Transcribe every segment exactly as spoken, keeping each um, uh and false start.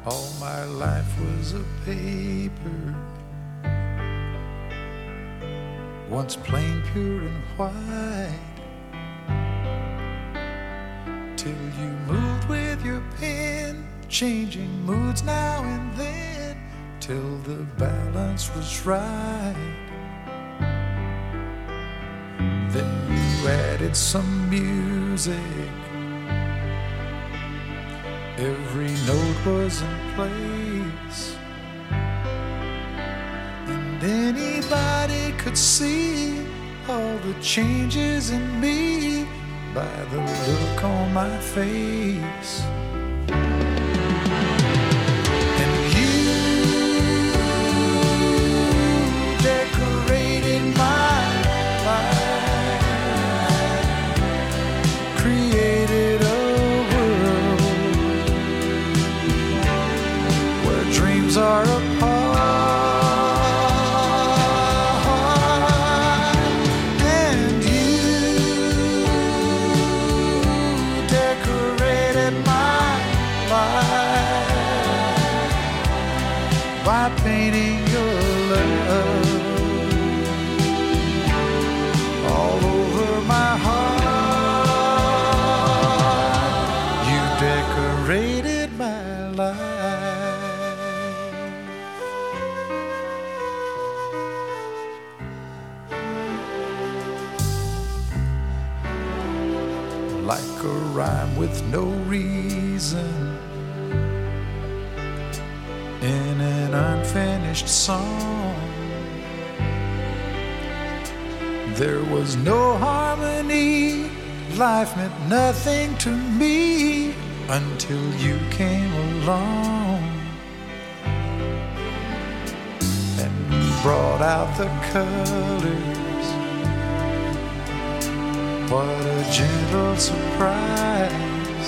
All my life was a paper, once plain, pure and white, till you moved with your pen, changing moods now and then, till the balance was right. Then you added some music, every note was in place, and anybody could see all the changes in me by the look on my face. And you decorated my life, created a dreams are apart, and you decorated my life by painting your love all over my heart. You decorated my life. Like a rhyme with no reason in an unfinished song, there was no harmony, life meant nothing to me until you came along and brought out the colors. What a gentle surprise.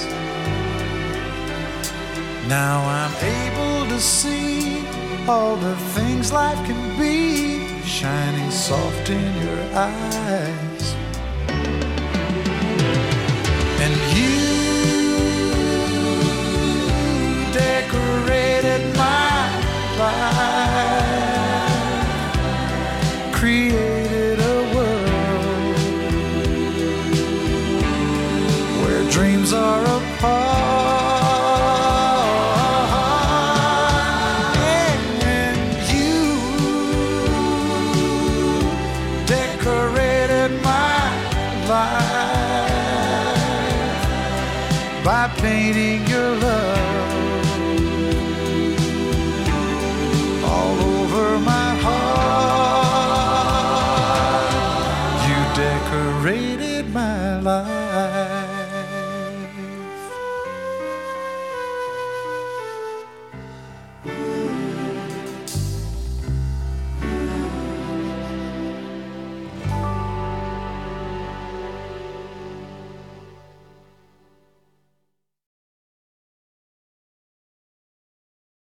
Now I'm able to see all the things life can be, shining soft in your eyes. And you decorated my life, created a dreams are apart, and you decorated my life by painting your love all over my heart. You decorated my life.